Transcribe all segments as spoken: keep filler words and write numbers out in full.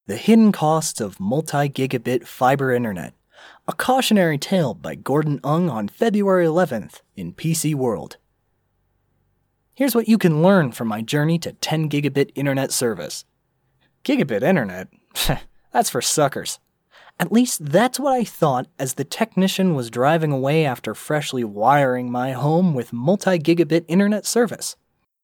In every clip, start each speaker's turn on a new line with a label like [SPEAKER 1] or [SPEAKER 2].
[SPEAKER 1] The Hidden Costs of Multi-Gigabit Fiber Internet, a cautionary tale by Gordon Ung on February eleventh in P C World. Here's what you can learn from my journey to ten gigabit internet service. Gigabit internet? That's for suckers. At least that's what I thought as the technician was driving away after freshly wiring my home with multi-gigabit internet service.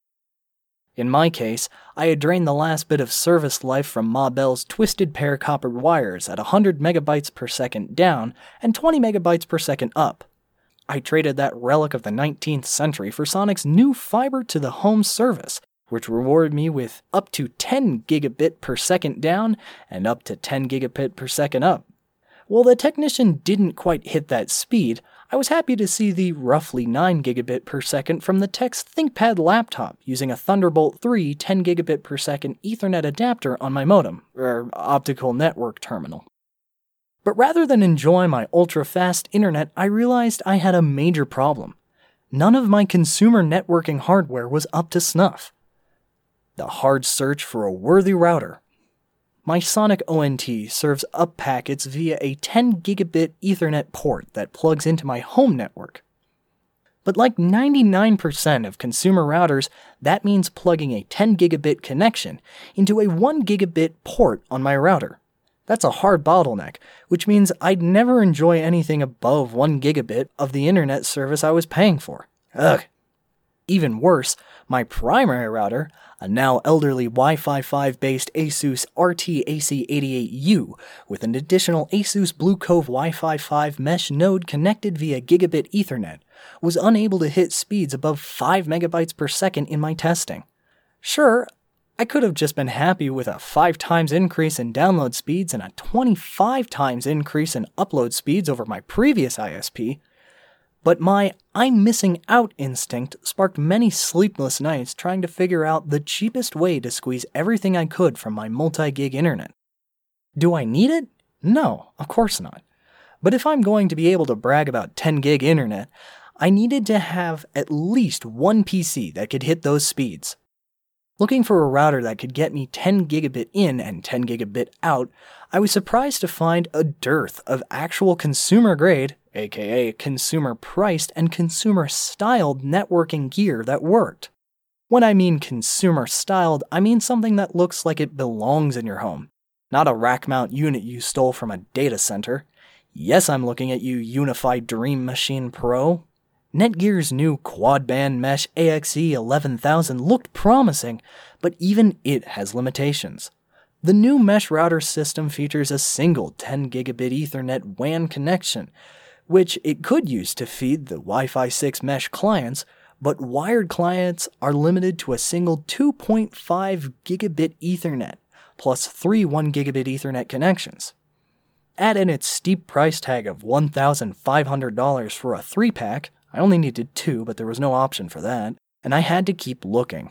[SPEAKER 1] In my case, I had drained the last bit of service life from Ma Bell's twisted pair copper wires at one hundred megabytes per second down and twenty megabytes per second up. I traded that relic of the nineteenth century for Sonic's new fiber to the home service, which rewarded me with up to ten gigabit per second down and up to ten gigabit per second up. While the technician didn't quite hit that speed, I was happy to see the roughly nine gigabit per second from the tech's ThinkPad laptop using a Thunderbolt three ten gigabit per second Ethernet adapter on my modem, or optical network terminal. But rather than enjoy my ultra-fast internet, I realized I had a major problem. None of my consumer networking hardware was up to snuff. The hard search for a worthy router. My Sonic O N T serves up packets via a ten gigabit Ethernet port that plugs into my home network. But like ninety-nine percent of consumer routers, that means plugging a ten gigabit connection into a one gigabit port on my router. That's a hard bottleneck, which means I'd never enjoy anything above one gigabit of the internet service I was paying for. Ugh. Even worse, my primary router, a now elderly Wi-Fi five based ASUS R T A C eighty-eight U with an additional ASUS Blue Cove Wi-Fi five mesh node connected via gigabit Ethernet, was unable to hit speeds above five megabytes per second in my testing. Sure, I could have just been happy with a five times increase in download speeds and a twenty-five times increase in upload speeds over my previous I S P, but my I'm missing out instinct sparked many sleepless nights trying to figure out the cheapest way to squeeze everything I could from my multi-gig internet. Do I need it? No, of course not. But if I'm going to be able to brag about ten gig internet, I needed to have at least one P C that could hit those speeds. Looking for a router that could get me ten gigabit in and ten gigabit out, I was surprised to find a dearth of actual consumer-grade, aka consumer-priced and consumer-styled networking gear that worked. When I mean consumer-styled, I mean something that looks like it belongs in your home, not a rack-mount unit you stole from a data center. Yes, I'm looking at you, Unified Dream Machine Pro. Netgear's new quad-band mesh A X E eleven thousand looked promising, but even it has limitations. The new mesh router system features a single ten gigabit Ethernet W A N connection, which it could use to feed the Wi-Fi six mesh clients, but wired clients are limited to a single two point five gigabit Ethernet, plus three one gigabit Ethernet connections. Add in its steep price tag of one thousand five hundred dollars for a three pack, I only needed two, but there was no option for that, and I had to keep looking.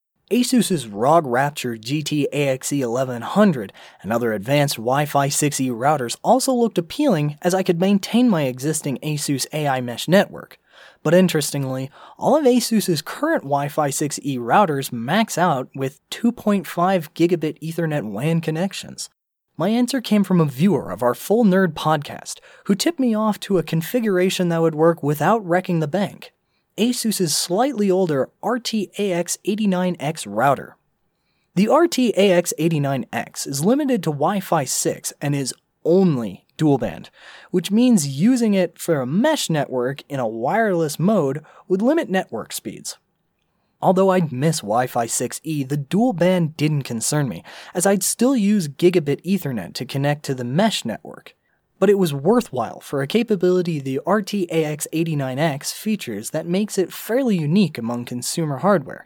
[SPEAKER 1] ASUS's R O G Rapture G T A X E eleven hundred and other advanced Wi-Fi six E routers also looked appealing as I could maintain my existing ASUS A I mesh network. But interestingly, all of ASUS's current Wi-Fi six E routers max out with two point five gigabit Ethernet W A N connections. My answer came from a viewer of our Full Nerd podcast, who tipped me off to a configuration that would work without wrecking the bank. ASUS's slightly older R T A X eighty-nine X router. The R T A X eighty-nine X is limited to Wi-Fi six and is only dual band, which means using it for a mesh network in a wireless mode would limit network speeds. Although I'd miss Wi-Fi six E, the dual band didn't concern me, as I'd still use gigabit Ethernet to connect to the mesh network. But it was worthwhile for a capability the R T A X eighty-nine X features that makes it fairly unique among consumer hardware.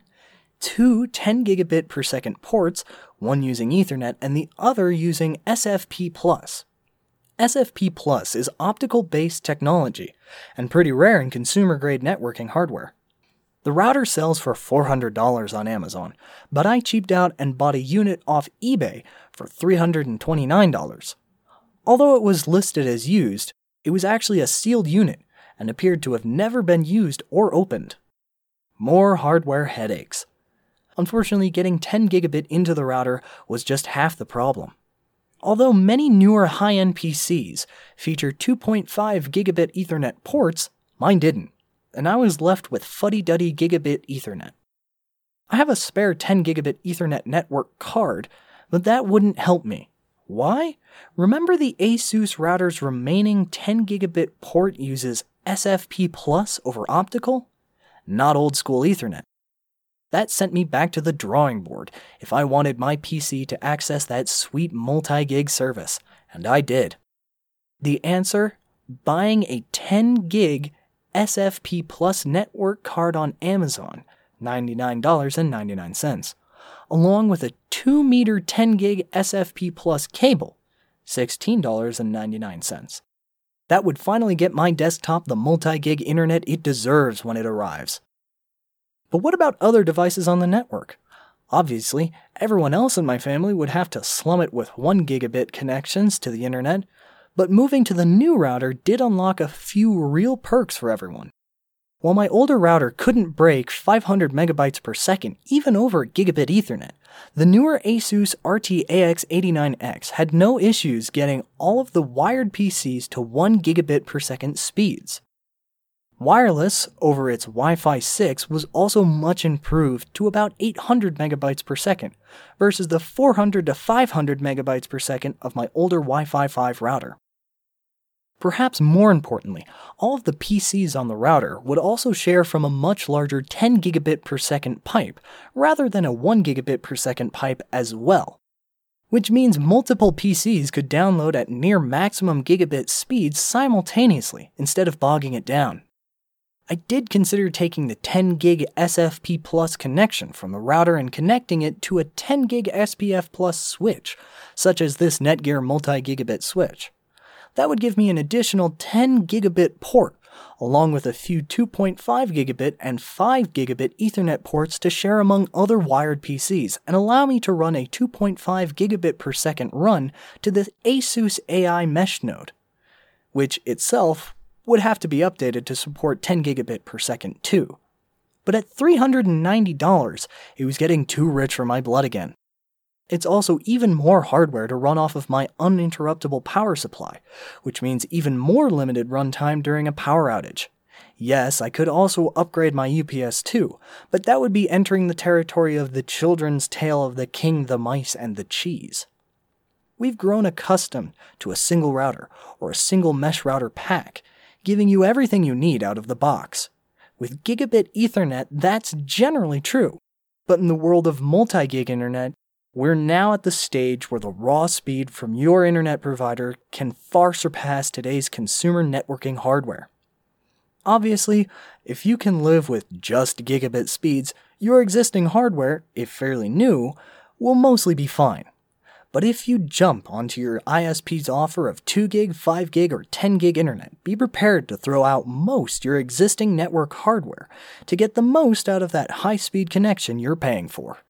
[SPEAKER 1] Two ten gigabit per second ports, one using Ethernet and the other using S F P plus. S F P plus is optical-based technology, and pretty rare in consumer-grade networking hardware. The router sells for four hundred dollars on Amazon, but I cheaped out and bought a unit off eBay for three hundred twenty-nine dollars. Although it was listed as used, it was actually a sealed unit and appeared to have never been used or opened. More hardware headaches. Unfortunately, getting ten gigabit into the router was just half the problem. Although many newer high-end P Cs feature two point five gigabit Ethernet ports, mine didn't, and I was left with fuddy-duddy gigabit Ethernet. I have a spare ten gigabit Ethernet network card, but that wouldn't help me. Why? Remember the ASUS router's remaining ten gigabit port uses S F P plus over optical? Not old school Ethernet. That sent me back to the drawing board if I wanted my P C to access that sweet multi-gig service, and I did. The answer? Buying a ten gig S F P plus network card on Amazon, ninety-nine dollars and ninety-nine cents, along with a two meter ten gig S F P plus cable, sixteen dollars and ninety-nine cents. That would finally get my desktop the multi-gig internet it deserves when it arrives. But what about other devices on the network? Obviously, everyone else in my family would have to slum it with one gigabit connections to the internet, but moving to the new router did unlock a few real perks for everyone. While my older router couldn't break five hundred megabytes per second even over gigabit Ethernet, the newer ASUS R T A X eighty-nine X had no issues getting all of the wired P Cs to one gigabit per second speeds. Wireless over its Wi-Fi six was also much improved to about eight hundred megabytes per second versus the four hundred to five hundred megabytes per second of my older Wi-Fi five router. Perhaps more importantly, all of the P Cs on the router would also share from a much larger ten gigabit per second pipe rather than a one gigabit per second pipe as well, which means multiple P Cs could download at near maximum gigabit speeds simultaneously instead of bogging it down. I did consider taking the ten gig S F P plus connection from the router and connecting it to a ten gig S P F plus switch, such as this Netgear multi-gigabit switch. That would give me an additional ten gigabit port, along with a few two point five gigabit and five gigabit Ethernet ports to share among other wired P Cs and allow me to run a two point five gigabit per second run to the ASUS A I mesh node, which itself would have to be updated to support ten gigabit per second too. But at three hundred ninety dollars, it was getting too rich for my blood again. It's also even more hardware to run off of my uninterruptible power supply, which means even more limited runtime during a power outage. Yes, I could also upgrade my U P S too, but that would be entering the territory of the children's tale of the king, the mice, and the cheese. We've grown accustomed to a single router or a single mesh router pack, giving you everything you need out of the box. With gigabit Ethernet, that's generally true, but in the world of multi-gig internet, we're now at the stage where the raw speed from your internet provider can far surpass today's consumer networking hardware. Obviously, if you can live with just gigabit speeds, your existing hardware, if fairly new, will mostly be fine. But if you jump onto your I S P's offer of two gig, five gig, or ten gig internet, be prepared to throw out most your existing network hardware to get the most out of that high-speed connection you're paying for.